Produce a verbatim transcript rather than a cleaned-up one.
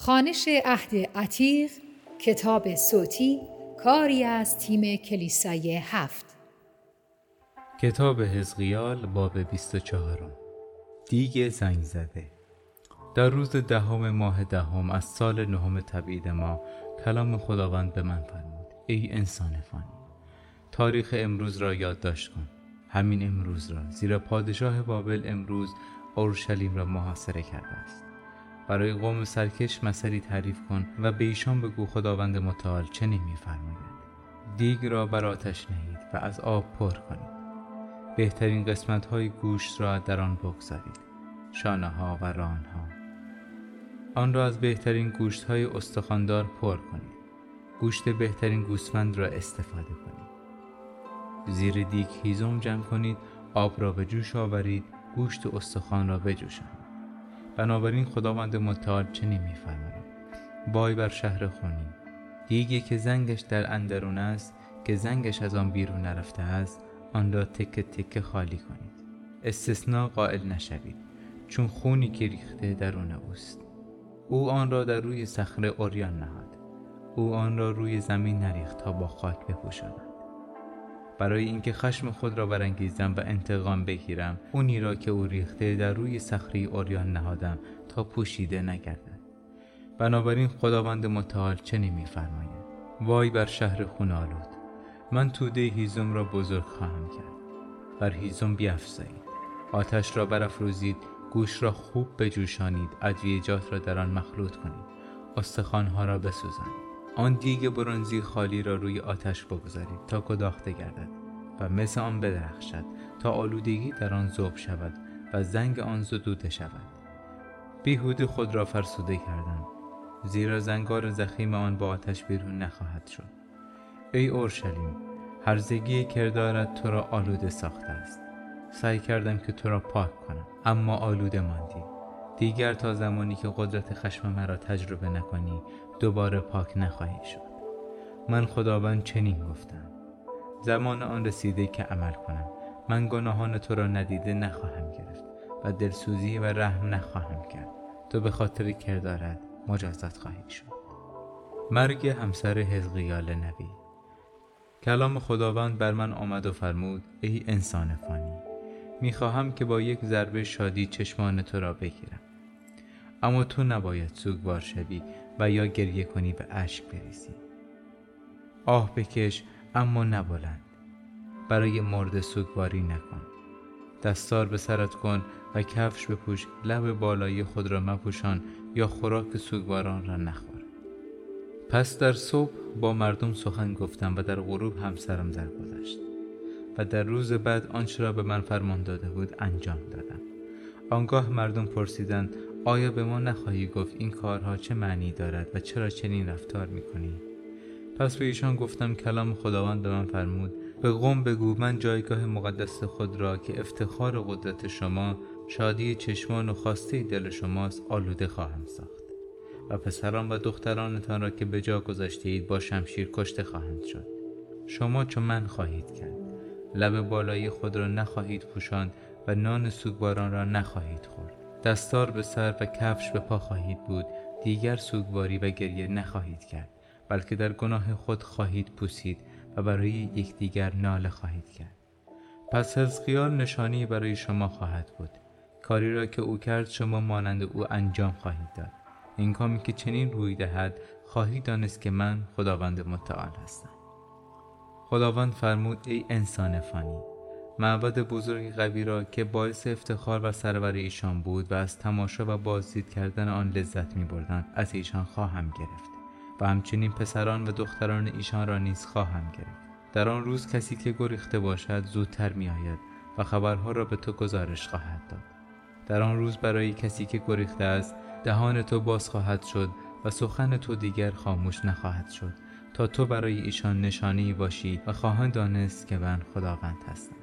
خوانش عهد عتیق، کتاب صوتی، کاری از تیم کلیسای هفت. کتاب حزقیال باب بیست و چهارم. دیگ زنگ زده. در روز دهم ماه دهم از سال نهم تبعید ما کلام خداوند به من فرمود: ای انسان فانی، تاریخ امروز را یادداشت کن، همین امروز را، زیرا پادشاه بابل امروز اورشلیم را محاصره کرده است. برای قوم سرکش مثلی تعریف کن و به ایشان بگو خداوند متعال چنین می‌فرماید: دیگ را بر آتش نهید و از آب پر کنید. بهترین قسمت‌های گوشت را در آن بگذارید، شانه‌ها و ران‌ها. آن را از بهترین گوشت‌های استخواندار پر کنید. گوشت بهترین گوسفند را استفاده کنید. زیر دیگ هیزم جمع کنید، آب را به جوش آورید، گوشت استخوان را بجوشانید. بنابراین خداوند متعال چنین می‌فرماید: وای بر شهر خونین، دیگی که زنگش در اندرون است، که زنگش از آن بیرون نرفته است، آن را تکه تکه خالی کنید. استثناء قائل نشوید، چون خونی که ریخته درون اوست. او آن را در روی صخره عریان نهاد، او آن را روی زمین نریخت تا با خاک بپوشاند. برای اینکه خشم خود را برانگیزم و انتقام بگیرم، اونی را که او ریخته در روی صخره عریان نهادم تا پوشیده نگردد. بنابراین خداوند متعال چنین می‌فرماید: وای بر شهر خون آلود، من توده هیزم را بزرگ خواهم کرد. بر هیزم بیفزایید، آتش را برافروزید، گوشت را خوب بجوشانید، ادویه‌جات را در آن مخلوط کنید، استخوان‌ها را بسوزانید. آن دیگ برنزی خالی را روی آتش بگذارید تا گداخته گردد و مثل آن بدرخشد، تا آلودگی در آن ذوب شود و زنگ آن زدوده شود. بیهوده خود را فرسوده کردم، زیرا زنگار زخیم آن با آتش بیرون نخواهد شد. ای اورشلیم، هرزگی کردارت تو را آلوده ساخته است. سعی کردم که تو را پاک کنم، اما آلوده ماندی. دیگر تا زمانی که قدرت خشم مرا تجربه نکنی، دوباره پاک نخواهی شد. من خداوند چنین گفتم: زمان آن رسیده که عمل کنم. من گناهان تو را ندیده نخواهم گرفت و دلسوزی و رحم نخواهم کرد. تو به خاطر کردارت مجازات خواهی شد. مرگ همسر حزقیال نبی. کلام خداوند بر من آمد و فرمود: ای انسان فانی، میخواهم که با یک ضربه شادی چشمان تو را بگیرم، اما تو نباید سوگوار شوی و یا گریه کنی و اشک بریزی. آه بکش اما نبلند، برای مرده سوگواری نکن. دستار به سرت کن و کفش بپوش، لب بالایی خود را مپوشان یا خوراک سوگواران را نخور. پس در صبح با مردم سخن گفتم و در غروب همسرم درگذشت و در روز بعد آنچه را به من فرمان داده بود انجام دادم. آنگاه مردم پرسیدند: آیا به ما نخواهی گفت این کارها چه معنی دارد و چرا چنین رفتار میکنی؟ پس به ایشان گفتم: کلام خداوند به من فرمود: به قوم بگو من جایگاه مقدس خود را که افتخار قدرت شما، شادی چشمان و خواسته دل شماست، آلوده خواهم ساخت و پسران و دخترانتان را که به جا گذاشتید با شمشیر کشته خواهند شد. شما چون من خواهید کرد، لب بالایی خود را نخواهید پوشاند و نان سوگواران را نخواهید خورد. دستار به سر و کفش به پا خواهید بود، دیگر سوگواری و گریه نخواهید کرد، بلکه در گناه خود خواهید پوسید و برای یکدیگر ناله خواهید کرد. پس حزقیال نشانی برای شما خواهد بود. کاری را که او کرد شما مانند او انجام خواهید داد. این کامی که چنین روی دهد، خواهید دانست که من خداوند متعال هستم. خداوند فرمود: ای انسان فانی، معبد بزرگ قوی را که باعث افتخار و سرور ایشان بود و از تماشا و بازدید کردن آن لذت می بردند، از ایشان خواهم گرفت و همچنین پسران و دختران ایشان را نیز خواهم گرفت. در آن روز کسی که گریخته باشد زودتر می آید و خبرها را به تو گزارش خواهد داد. در آن روز برای کسی که گریخته است دهان تو باز خواهد شد و سخن تو دیگر خاموش نخواهد شد، تا تو برای ایشان نشانه‌ای باشی و خواهند دانست که من خداوند هستم.